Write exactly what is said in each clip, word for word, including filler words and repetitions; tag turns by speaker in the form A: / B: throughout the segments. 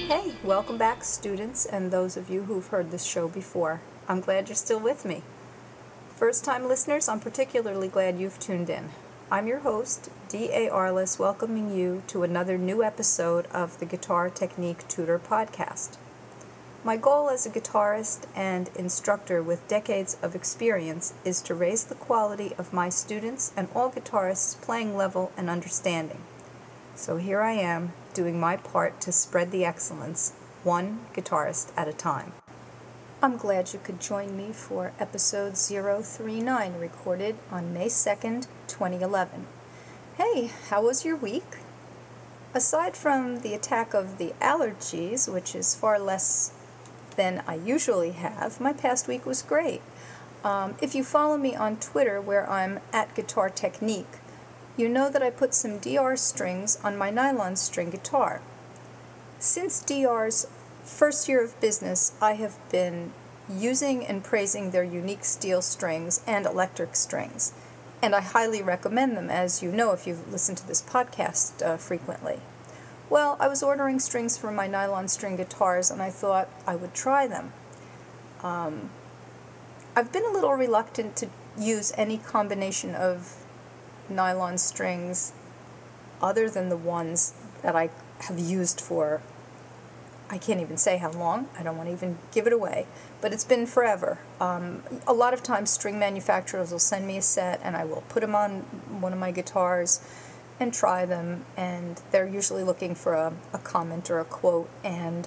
A: Hey, welcome back, students, and those of you who've heard this show before. I'm glad you're still with me. First-time listeners, I'm particularly glad you've tuned in. I'm your host, D A Arliss, welcoming you to another new episode of the Guitar Technique Tutor podcast. My goal as a guitarist and instructor with decades of experience is to raise the quality of my students and all guitarists' playing level and understanding. So here I am, doing my part to spread the excellence, one guitarist at a time. I'm glad you could join me for episode zero three nine, recorded on May second, twenty eleven. Hey, how was your week? Aside from the attack of the allergies, which is far less than I usually have, my past week was great. Um, if you follow me on Twitter, where I'm at Guitar Technique, you know that I put some D R strings on my nylon string guitar. Since D R's first year of business, I have been using and praising their unique steel strings and electric strings, and I highly recommend them, as you know if you've listened to this podcast uh, frequently. Well, I was ordering strings for my nylon string guitars, and I thought I would try them. Um, I've been a little reluctant to use any combination of nylon strings other than the ones that I have used for, I can't even say how long. I don't want to even give it away, but it's been forever. Um, a lot of times string manufacturers will send me a set and I will put them on one of my guitars and try them, and they're usually looking for a, a comment or a quote, and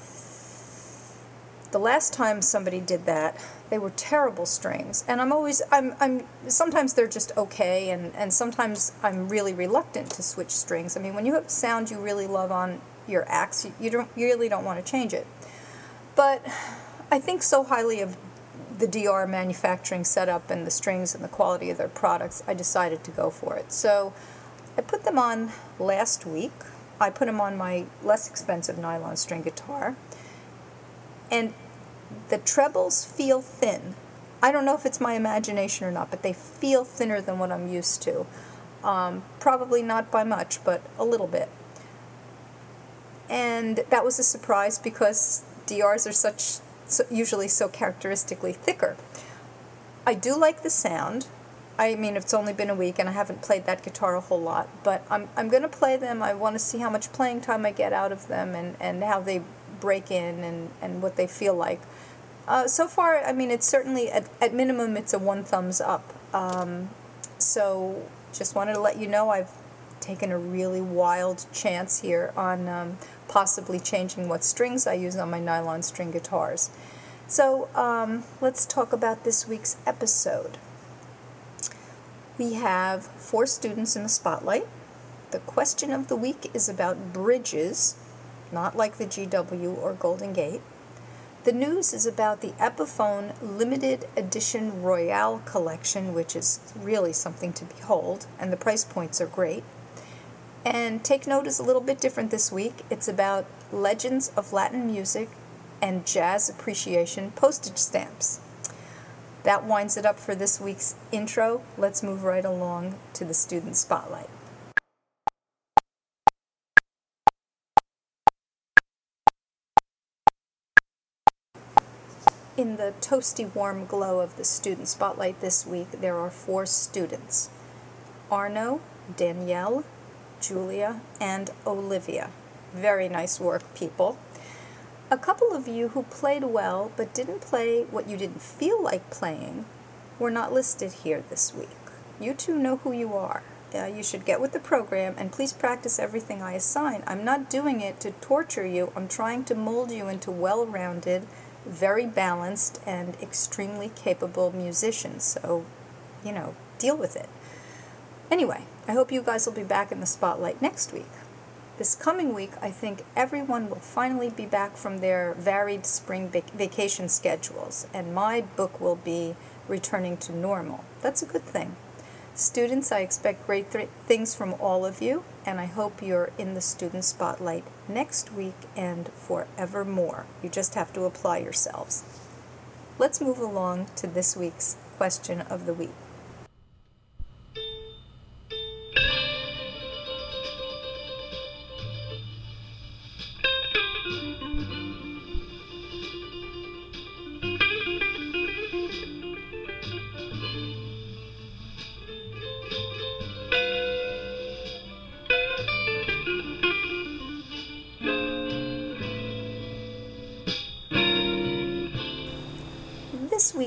A: the last time somebody did that, they were terrible strings, and I'm always, I'm, I'm, sometimes they're just okay, and, and sometimes I'm really reluctant to switch strings. I mean, when you have a sound you really love on your axe, you, you don't, you really don't want to change it. But I think so highly of the D R manufacturing setup and the strings and the quality of their products, I decided to go for it. So I put them on last week. I put them on my less expensive nylon string guitar, and the trebles feel thin. I don't know if it's my imagination or not, but they feel thinner than what I'm used to. Um, probably not by much, but a little bit. And that was a surprise because D Rs are such so, usually so characteristically thicker. I do like the sound. I mean, it's only been a week and I haven't played that guitar a whole lot, but I'm I'm going to play them. I want to see how much playing time I get out of them, and, and how they break in, and, and what they feel like. Uh, so far, I mean, it's certainly, at, at minimum, it's a one thumbs up. Um, so just wanted to let you know I've taken a really wild chance here on um, possibly changing what strings I use on my nylon string guitars. So um, let's talk about this week's episode. We have four students in the spotlight. The question of the week is about bridges, not like the G W or Golden Gate. The news is about the Epiphone Limited Edition Royale collection, which is really something to behold, and the price points are great. And Take Note is a little bit different this week. It's about Legends of Latin Music and Jazz Appreciation postage stamps. That winds it up for this week's intro. Let's move right along to the student spotlight. In the toasty warm glow of the student spotlight this week, there are four students: Arno, Danielle, Julia, and Olivia. Very nice work, people. A couple of you who played well but didn't play what you didn't feel like playing were not listed here this week. You two know who you are. Uh, you should get with the program, and please practice everything I assign. I'm not doing it to torture you. I'm trying to mold you into well-rounded, very balanced, and extremely capable musicians. So, you know, deal with it. Anyway, I hope you guys will be back in the spotlight next week. This coming week, I think everyone will finally be back from their varied spring vac- vacation schedules, and my book will be returning to normal. That's a good thing. Students, I expect great th- things from all of you, and I hope you're in the student spotlight next week and forevermore. You just have to apply yourselves. Let's move along to this week's question of the week.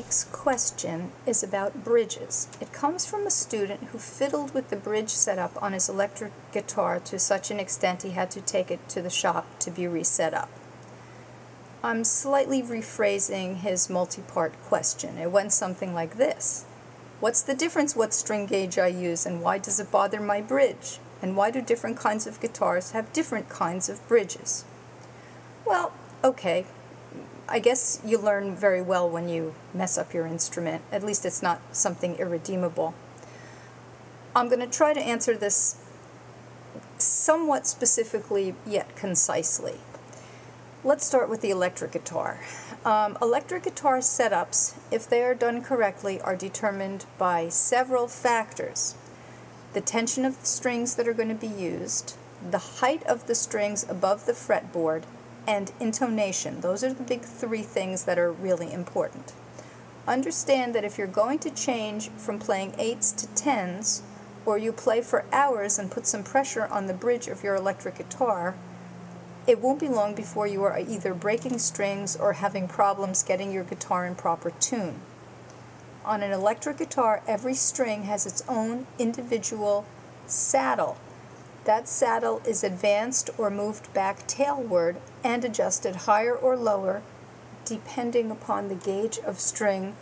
A: week's question is about bridges. It comes from a student who fiddled with the bridge setup on his electric guitar to such an extent he had to take it to the shop to be reset up. I'm slightly rephrasing his multi-part question. It went something like this. What's the difference what string gauge I use, and why does it bother my bridge? And why do different kinds of guitars have different kinds of bridges? Well, okay. I guess you learn very well when you mess up your instrument. At least it's not something irredeemable. I'm going to try to answer this somewhat specifically yet concisely. Let's start with the electric guitar. Um, electric guitar setups, if they are done correctly, are determined by several factors. The tension of the strings that are going to be used, the height of the strings above the fretboard, and intonation. Those are the big three things that are really important. Understand that if you're going to change from playing eights to tens, or you play for hours and put some pressure on the bridge of your electric guitar, it won't be long before you are either breaking strings or having problems getting your guitar in proper tune. On an electric guitar, every string has its own individual saddle. That saddle is advanced or moved back tailward and adjusted higher or lower depending upon the gauge of string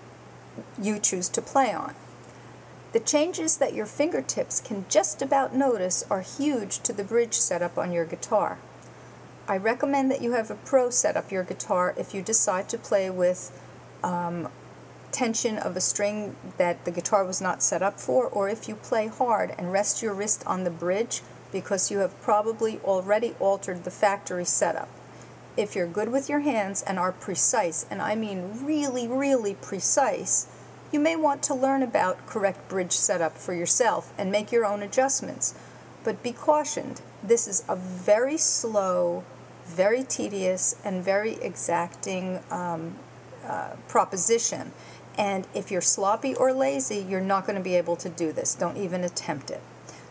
A: you choose to play on. The changes that your fingertips can just about notice are huge to the bridge setup on your guitar. I recommend that you have a pro set up your guitar if you decide to play with um, tension of a string that the guitar was not set up for, or if you play hard and rest your wrist on the bridge because you have probably already altered the factory setup. If you're good with your hands and are precise, and I mean really, really precise, you may want to learn about correct bridge setup for yourself and make your own adjustments. But be cautioned, this is a very slow, very tedious, and very exacting um, uh, proposition. And if you're sloppy or lazy, you're not going to be able to do this. Don't even attempt it.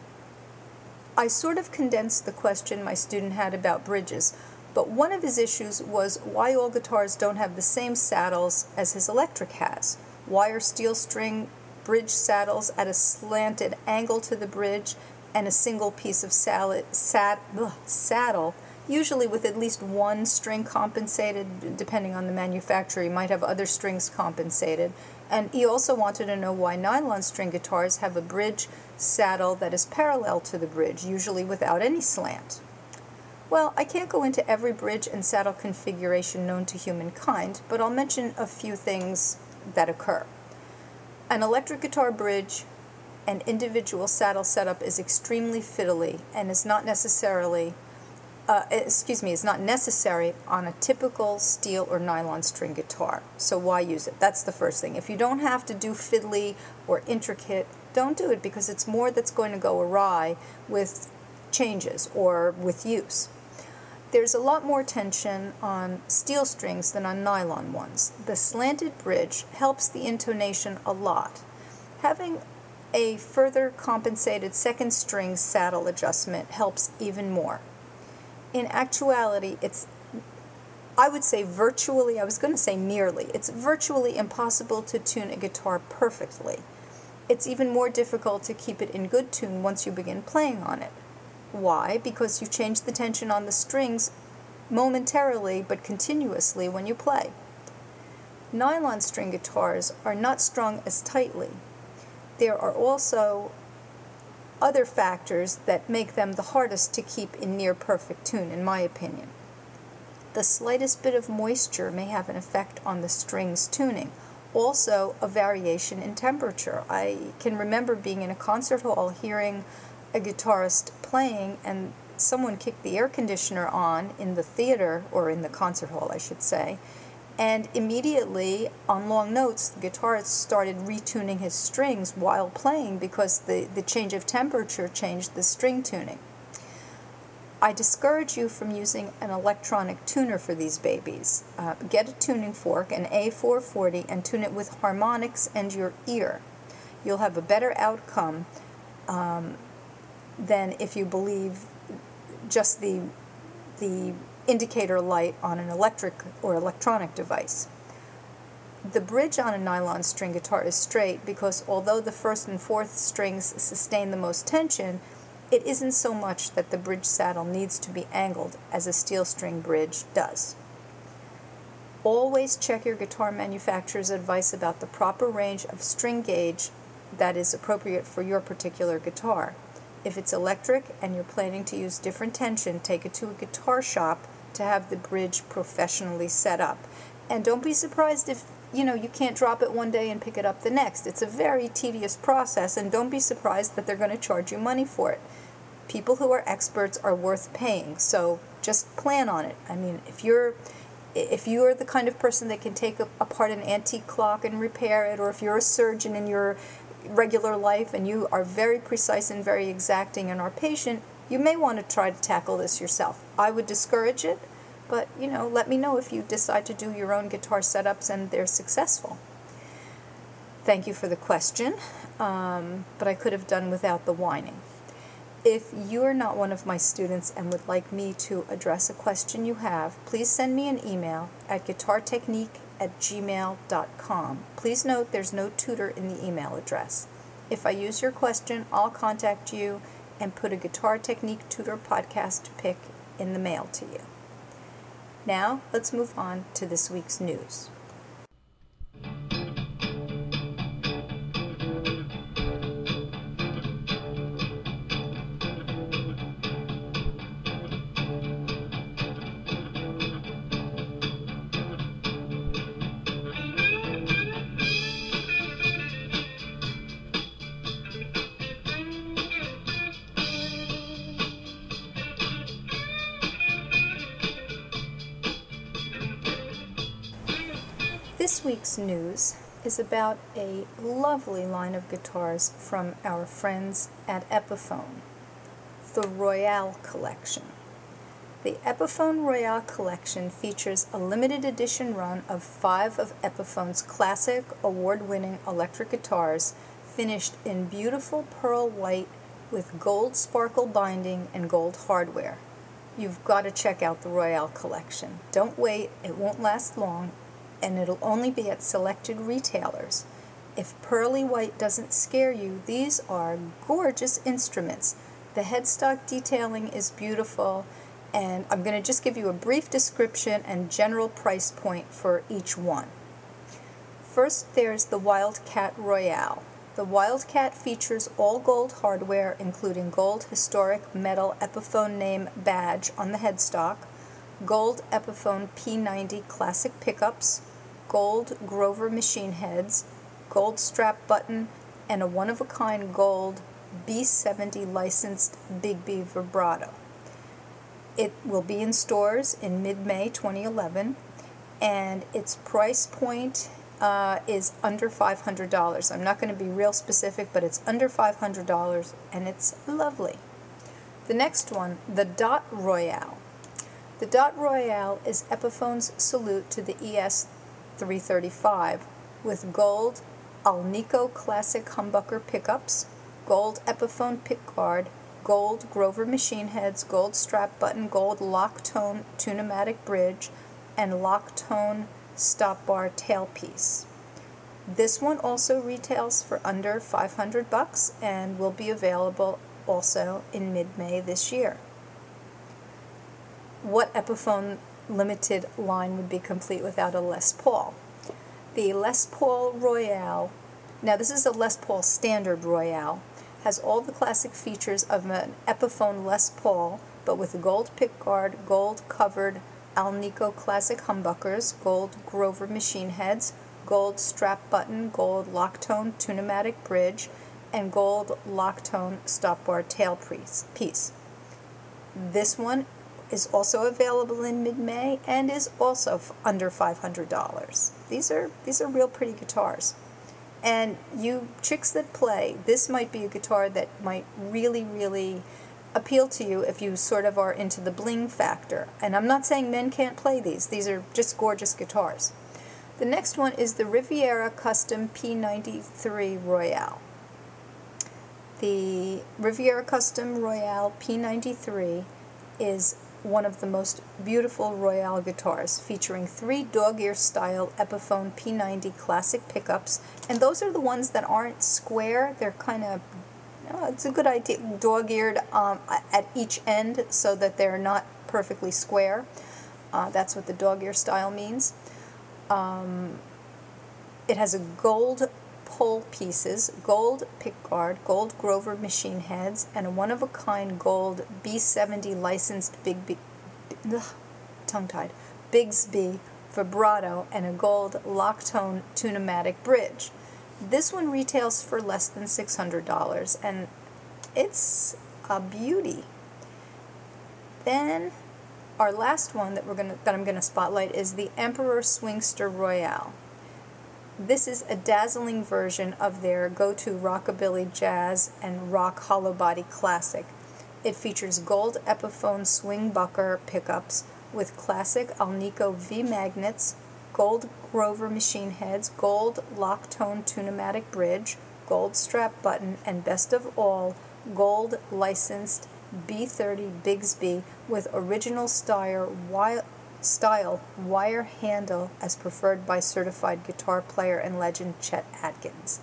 A: I sort of condensed the question my student had about bridges, but one of his issues was why all guitars don't have the same saddles as his electric has. Why are steel string bridge saddles at a slanted angle to the bridge and a single piece of salad, sad, ugh, saddle, usually with at least one string compensated, depending on the manufacturer. You might have other strings compensated. And he also wanted to know why nylon string guitars have a bridge saddle that is parallel to the bridge, usually without any slant. Well, I can't go into every bridge and saddle configuration known to humankind, but I'll mention a few things that occur. An electric guitar bridge and individual saddle setup is extremely fiddly and is not necessarily Uh, excuse me, is not necessary on a typical steel or nylon string guitar. So why use it? That's the first thing. If you don't have to do fiddly or intricate, don't do it because it's more that's going to go awry with changes or with use. There's a lot more tension on steel strings than on nylon ones. The slanted bridge helps the intonation a lot. Having a further compensated second string saddle adjustment helps even more. In actuality, it's, I would say virtually, I was going to say merely, it's virtually impossible to tune a guitar perfectly. It's even more difficult to keep it in good tune once you begin playing on it. Why? Because you change the tension on the strings momentarily but continuously when you play. Nylon string guitars are not strung as tightly. There are also other factors that make them the hardest to keep in near perfect tune, in my opinion. The slightest bit of moisture may have an effect on the string's tuning. Also, a variation in temperature. I can remember being in a concert hall hearing a guitarist playing and someone kicked the air conditioner on in the theater, or in the concert hall I should say, and immediately on long notes the guitarist started retuning his strings while playing because the, the change of temperature changed the string tuning. I discourage you from using an electronic tuner for these babies. Uh, get a tuning fork, an A four forty, and tune it with harmonics and your ear. You'll have a better outcome um, than if you believe just the the indicator light on an electric or electronic device. The bridge on a nylon string guitar is straight because although the first and fourth strings sustain the most tension, it isn't so much that the bridge saddle needs to be angled as a steel string bridge does. Always check your guitar manufacturer's advice about the proper range of string gauge that is appropriate for your particular guitar. If it's electric and you're planning to use different tension, take it to a guitar shop to have the bridge professionally set up. And don't be surprised if, you know, you can't drop it one day and pick it up the next. It's a very tedious process, and don't be surprised that they're going to charge you money for it. People who are experts are worth paying, so just plan on it. I mean, if you're if you are the kind of person that can take apart an antique clock and repair it, or if you're a surgeon in your regular life and you are very precise and very exacting and are patient, you may want to try to tackle this yourself. I would discourage it, but, you know, let me know if you decide to do your own guitar setups and they're successful. Thank you for the question, um, but I could have done without the whining. If you are not one of my students and would like me to address a question you have, please send me an email at guitartechnique at gmail dot com. Please note there's no tutor in the email address. If I use your question, I'll contact you and put a Guitar Technique Tutor podcast pic in the mail to you. Now, let's move on to this week's news. This week's news is about a lovely line of guitars from our friends at Epiphone, the Royale Collection. The Epiphone Royale Collection features a limited edition run of five of Epiphone's classic, award-winning electric guitars finished in beautiful pearl white with gold sparkle binding and gold hardware. You've got to check out the Royale Collection. Don't wait, it won't last long, and it'll only be at selected retailers. If pearly white doesn't scare you, these are gorgeous instruments. The headstock detailing is beautiful, and I'm going to just give you a brief description and general price point for each one. First, there's the Wildcat Royale. The Wildcat features all gold hardware, including gold historic metal Epiphone name badge on the headstock, gold Epiphone P ninety classic pickups, gold Grover machine heads, gold strap button, and a one-of-a-kind gold B seventy licensed Big B vibrato. It will be in stores in mid-May twenty eleven, and its price point uh, is under five hundred dollars. I'm not going to be real specific, but it's under five hundred dollars, and it's lovely. The next one, the Dot Royale. The Dot Royale is Epiphone's salute to the E S three thirty-five with gold Alnico Classic humbucker pickups, gold Epiphone pickguard, gold Grover machine heads, gold strap button, gold lock tone tunematic bridge, and lock tone stop bar tailpiece. This one also retails for under five hundred bucks and will be available also in mid-May this year. What Epiphone limited line would be complete without a Les Paul? The Les Paul Royale, now this is a Les Paul Standard Royale, has all the classic features of an Epiphone Les Paul, but with a gold pickguard, gold covered Alnico Classic humbuckers, gold Grover machine heads, gold strap button, gold lock tone tunematic bridge, and gold lock tone stop bar tailpiece. This one is also available in mid-May and is also f- under five hundred dollars. These are these are real pretty guitars. And you chicks that play, this might be a guitar that might really, really appeal to you if you sort of are into the bling factor. And I'm not saying men can't play these. These are just gorgeous guitars. The next one is the Riviera Custom P ninety-three Royale. The Riviera Custom Royale P ninety-three is one of the most beautiful Royale guitars, featuring three dog-ear style Epiphone P ninety classic pickups, and those are the ones that aren't square. They're kind of, you know, it's a good idea, dog-eared um, at each end so that they're not perfectly square. Uh, that's what the dog-ear style means. Um, it has a gold pole pieces, gold pickguard, gold Grover machine heads, and a one-of-a-kind gold B seventy licensed Big B, ugh, tongue-tied, Bigsby vibrato, and a gold Locktone Tune-o-matic bridge. This one retails for less than six hundred dollars, and it's a beauty. Then our last one that we're gonna that I'm gonna spotlight is the Emperor Swingster Royale. This is a dazzling version of their go-to rockabilly, jazz, and rock hollow body classic. It features gold Epiphone swing bucker pickups with classic Alnico V magnets, gold Grover machine heads, gold Locktone Tune-o-matic bridge, gold strap button, and best of all, gold licensed B thirty Bigsby with original style wire style wire handle as preferred by certified guitar player and legend Chet Atkins.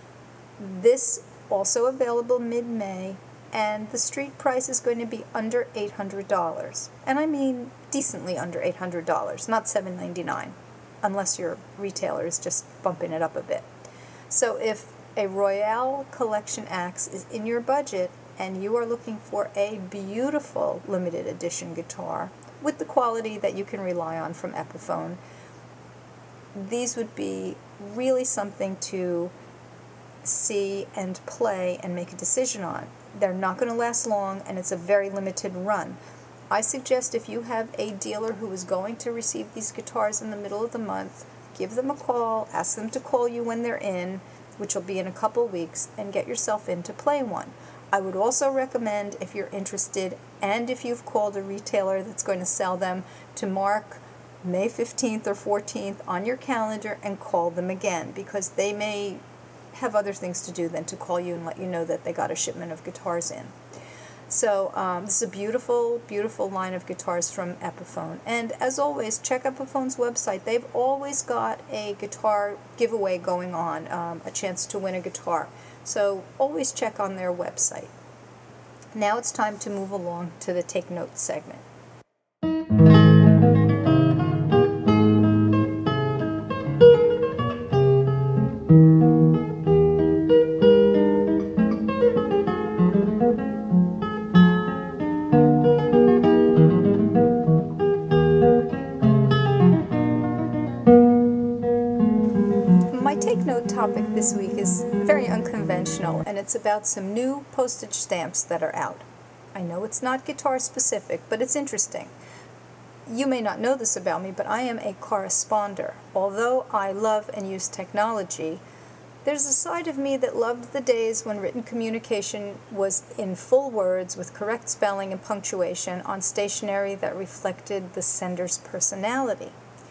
A: This also available mid-May, and the street price is going to be under eight hundred dollars. And I mean decently under eight hundred dollars, not seven ninety-nine, unless your retailer is just bumping it up a bit. So if a Royale Collection Axe is in your budget and you are looking for a beautiful limited edition guitar with the quality that you can rely on from Epiphone, these would be really something to see and play and make a decision on. They're not going to last long, and it's a very limited run. I suggest if you have a dealer who is going to receive these guitars in the middle of the month, give them a call, ask them to call you when they're in, which will be in a couple weeks, and get yourself in to play one. I would also recommend, if you're interested and if you've called a retailer that's going to sell them, to mark May fifteenth or fourteenth on your calendar and call them again, because they may have other things to do than to call you and let you know that they got a shipment of guitars in. So um, this is a beautiful, beautiful line of guitars from Epiphone. And as always, check Epiphone's website. They've always got a guitar giveaway going on, um, a chance to win a guitar. So always check on their website. Now it's time to move along to the Take Notes segment. My Take Note topic this week is very unconventional, and it's about some new postage stamps that are out. I know it's not guitar specific, but it's interesting. You may not know this about me, but I am a corresponder. Although I love and use technology, there's a side of me that loved the days when written communication was in full words with correct spelling and punctuation on stationery that reflected the sender's personality.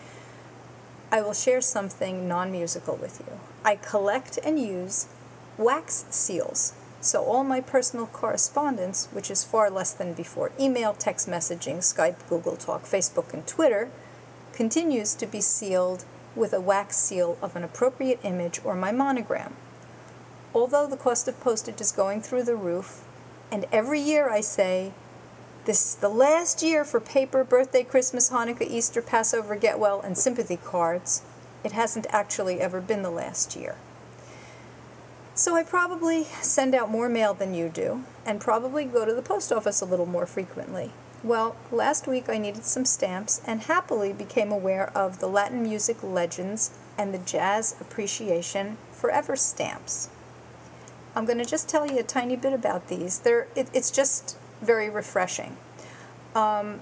A: I will share something non-musical with you. I collect and use wax seals. So all my personal correspondence, which is far less than before email, text messaging, Skype, Google Talk, Facebook, and Twitter, continues to be sealed with a wax seal of an appropriate image or my monogram. Although the cost of postage is going through the roof, and every year I say, this is the last year for paper, birthday, Christmas, Hanukkah, Easter, Passover, get well, and sympathy cards, it hasn't actually ever been the last year. So I probably send out more mail than you do, and probably go to the post office a little more frequently. Well, last week I needed some stamps, and happily became aware of the Latin music legends and the jazz appreciation forever stamps. I'm going to just tell you a tiny bit about these. They're, it, it's just very refreshing. Um,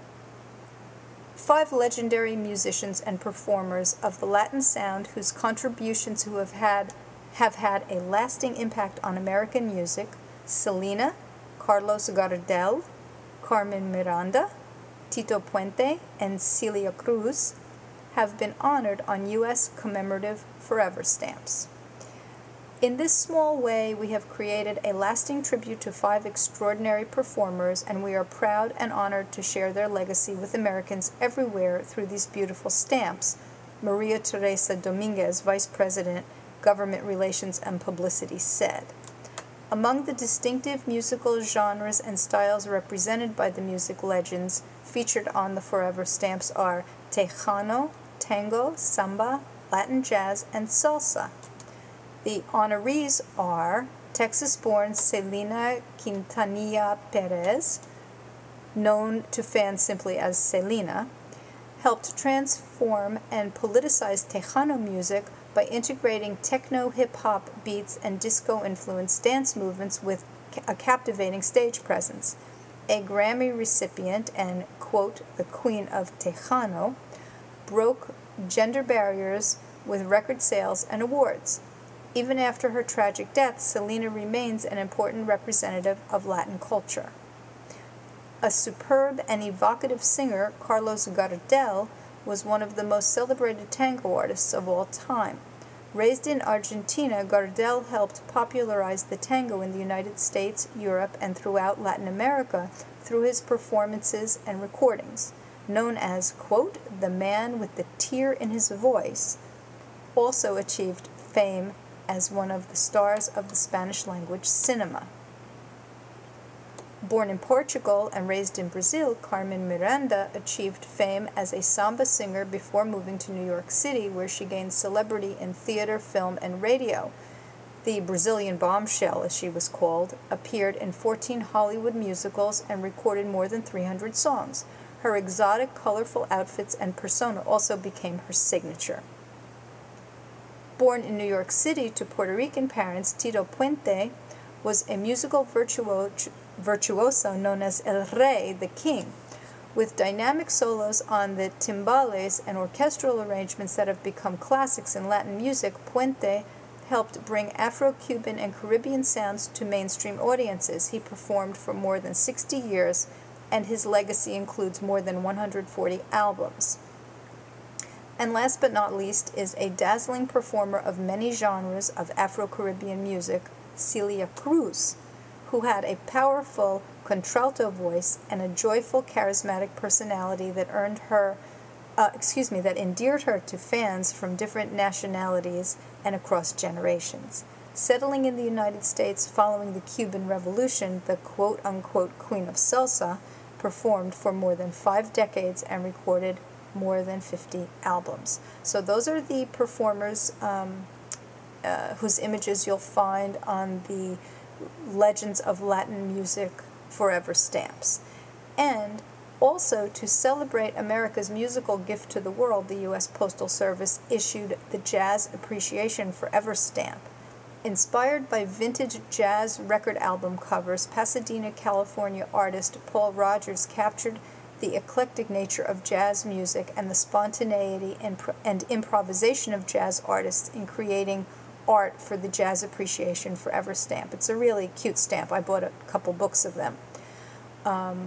A: five legendary musicians and performers of the Latin sound whose contributions who have had have had a lasting impact on American music: Selena, Carlos Gardel, Carmen Miranda, Tito Puente, and Celia Cruz, have been honored on U S commemorative forever stamps. In this small way, we have created a lasting tribute to five extraordinary performers, and we are proud and honored to share their legacy with Americans everywhere through these beautiful stamps. Maria Teresa Dominguez, Vice President, Government Relations and Publicity, said. Among the distinctive musical genres and styles represented by the music legends featured on the Forever stamps are Tejano, Tango, Samba, Latin Jazz, and Salsa. The honorees are Texas-born Selena Quintanilla Perez, known to fans simply as Selena, helped transform and politicize Tejano music by integrating techno hip-hop beats and disco-influenced dance movements with a captivating stage presence. A Grammy recipient and, quote, the Queen of Tejano, broke gender barriers with record sales and awards. Even after her tragic death, Selena remains an important representative of Latin culture. A superb and evocative singer, Carlos Gardel, was one of the most celebrated tango artists of all time. Raised in Argentina, Gardel helped popularize the tango in the United States, Europe, and throughout Latin America through his performances and recordings. Known as, quote, the man with the tear in his voice, also achieved fame as one of the stars of the Spanish-language cinema. Born in Portugal and raised in Brazil, Carmen Miranda achieved fame as a samba singer before moving to New York City, where she gained celebrity in theater, film, and radio. The Brazilian bombshell, as she was called, appeared in fourteen Hollywood musicals and recorded more than three hundred songs. Her exotic, colorful outfits and persona also became her signature. Born in New York City to Puerto Rican parents, Tito Puente was a musical virtuo- virtuoso known as El Rey, the King. With dynamic solos on the timbales and orchestral arrangements that have become classics in Latin music, Puente helped bring Afro-Cuban and Caribbean sounds to mainstream audiences. He performed for more than sixty years, and his legacy includes more than one hundred forty albums. And last but not least is a dazzling performer of many genres of Afro-Caribbean music, Celia Cruz, who had a powerful contralto voice and a joyful, charismatic personality that earned her, uh, excuse me, that endeared her to fans from different nationalities and across generations. Settling in the United States following the Cuban Revolution, the quote-unquote Queen of Salsa performed for more than five decades and recorded more than fifty albums. So those are the performers um, uh, whose images you'll find on the Legends of Latin Music Forever stamps. And also, to celebrate America's musical gift to the world, the U S Postal Service issued the Jazz Appreciation Forever stamp. Inspired by vintage jazz record album covers, Pasadena, California artist Paul Rogers captured the eclectic nature of jazz music and the spontaneity and, and improvisation of jazz artists in creating art for the Jazz Appreciation Forever stamp. It's a really cute stamp. I bought a couple books of them. Um,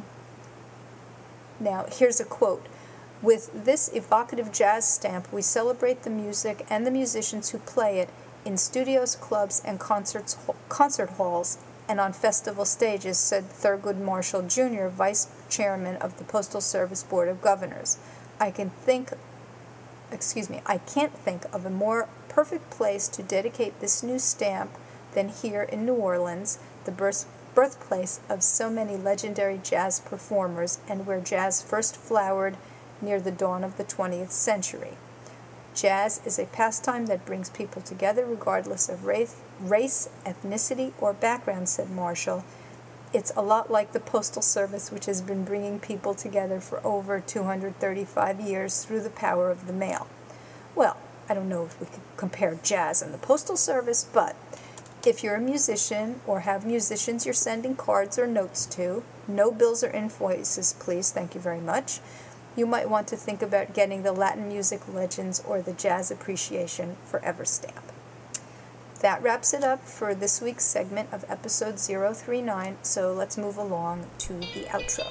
A: now, here's a quote. With this evocative jazz stamp, we celebrate the music and the musicians who play it in studios, clubs, and concerts, concert halls, and on festival stages, said Thurgood Marshall Junior, Vice Chairman of the Postal Service Board of Governors. I can think, excuse me, I can't think of a more perfect place to dedicate this new stamp than here in New Orleans, the birth, birthplace of so many legendary jazz performers and where jazz first flowered near the dawn of the twentieth century. Jazz is a pastime that brings people together regardless of race, race, ethnicity, or background, said Marshall. It's a lot like the Postal Service, which has been bringing people together for over two hundred thirty-five years through the power of the mail. Well, I don't know if we could compare jazz and the Postal Service, but if you're a musician or have musicians you're sending cards or notes to, no bills or invoices, please, thank you very much, you might want to think about getting the Latin Music Legends or the Jazz Appreciation Forever stamp. That wraps it up for this week's segment of episode zero three nine, so let's move along to the outro.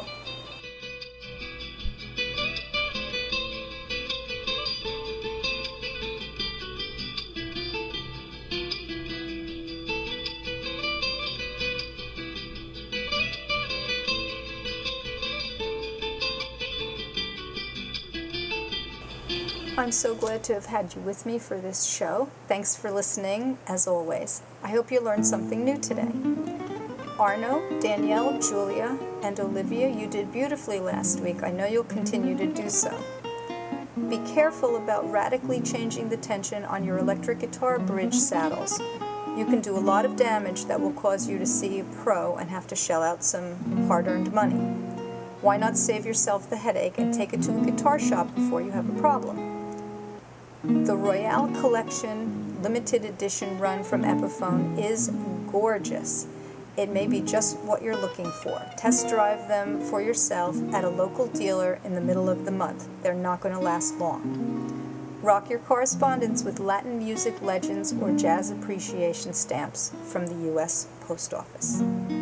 A: I'm so glad to have had you with me for this show. Thanks for listening, as always. I hope you learned something new today. Arno, Danielle, Julia, and Olivia, you did beautifully last week. I know you'll continue to do so. Be careful about radically changing the tension on your electric guitar bridge saddles. You can do a lot of damage that will cause you to see a pro and have to shell out some hard-earned money. Why not save yourself the headache and take it to a guitar shop before you have a problem? The Royale Collection limited edition run from Epiphone is gorgeous. It may be just what you're looking for. Test drive them for yourself at a local dealer in the middle of the month. They're not going to last long. Rock your correspondence with Latin music legends or jazz appreciation stamps from the U S Post Office.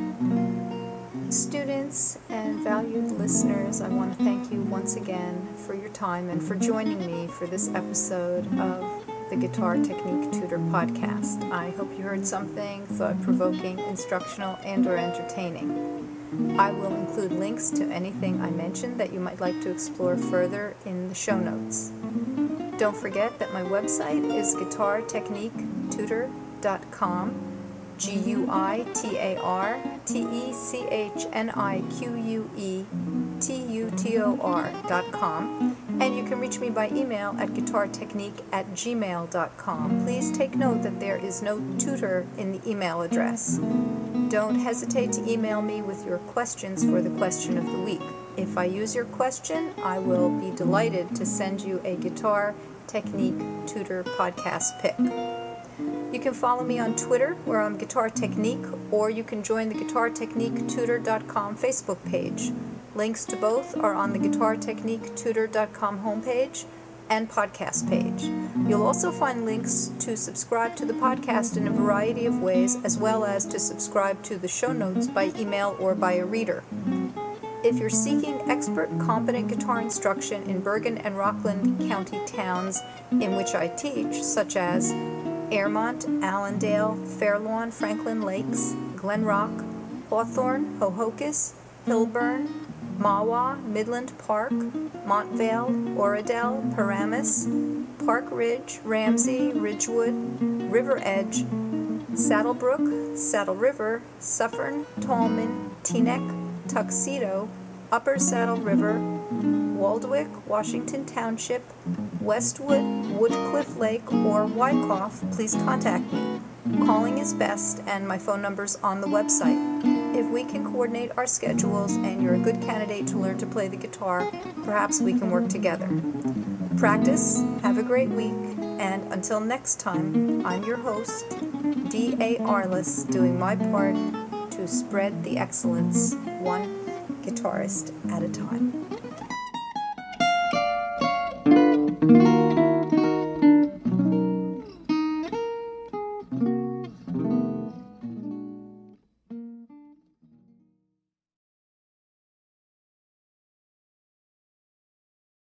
A: Students and valued listeners, I want to thank you once again for your time and for joining me for this episode of the Guitar Technique Tutor podcast. I hope you heard something thought-provoking, instructional, and or entertaining. I will include links to anything I mentioned that you might like to explore further in the show notes. Don't forget that my website is guitar technique tutor dot com, G U I T A R T E C H N I Q U E T U T O R dot com, and you can reach me by email at guitartechnique at gmail dot com. Please take note that there is no tutor in the email address. Don't hesitate to email me with your questions for the question of the week. If I use your question, I will be delighted to send you a Guitar Technique Tutor podcast pick. You can follow me on Twitter, where I'm Guitar Technique, or you can join the guitar technique tutor dot com Facebook page. Links to both are on the guitar technique tutor dot com homepage and podcast page. You'll also find links to subscribe to the podcast in a variety of ways, as well as to subscribe to the show notes by email or by a reader. If you're seeking expert, competent guitar instruction in Bergen and Rockland County towns in which I teach, such as Airmont, Allendale, Fairlawn, Franklin Lakes, Glen Rock, Hawthorne, Hohokus, Hillburn, Mahwah, Midland Park, Montvale, Oradell, Paramus, Park Ridge, Ramsey, Ridgewood, River Edge, Saddlebrook, Saddle River, Suffern, Tallman, Teaneck, Tuxedo, Upper Saddle River, Waldwick, Washington Township, Westwood, Woodcliff Lake, or Wyckoff, please contact me. Calling is best, and my phone number's on the website. If we can coordinate our schedules and you're a good candidate to learn to play the guitar, perhaps we can work together. Practice, have a great week, and until next time, I'm your host, D A Arliss, doing my part to spread the excellence one guitarist at a time.